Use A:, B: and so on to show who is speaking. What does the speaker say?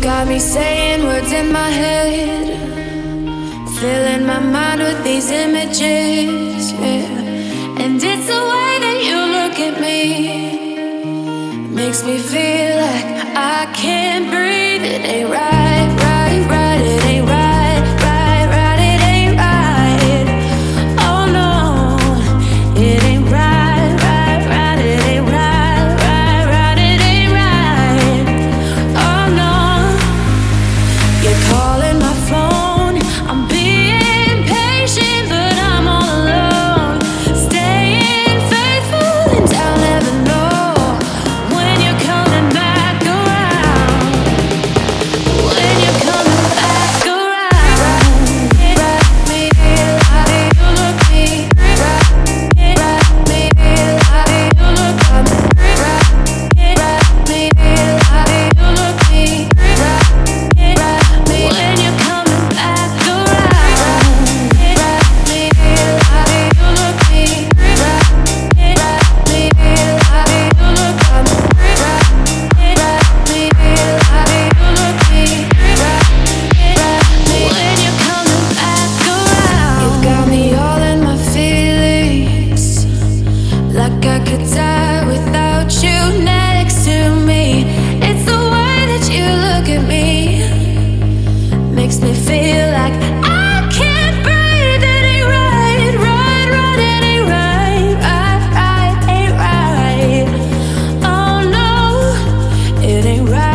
A: Got me saying words in my head, filling my mind with these images, yeah. And it's the way that you look at me, makes me feel like I can't breathe. It ain't right, right, right. It ain't right, right, right. It ain't right. Oh no, it ain't right, right, right. It ain't right, right, right. It ain't right. Oh no, you're calling my phone. I'm being patient, but I'm all alone. Staying faithful, and I'll never know when you're coming back around. When you're coming back around. Wrap me how do you look me? Wrap me how do you look at me? Wrap me how do you look me? Wrap me when you're coming back around. Wrap me how do you look me? Wrap me how do you look at me? Wrap me how do you look me? Wrap me when you're coming back around. You've got me all in my feelings, like I could die without you next to me. It's the way that you look at me, makes me feel like I can't breathe. It ain't right, right, right. It ain't right, right, right. Ain't right. Oh no, it ain't right.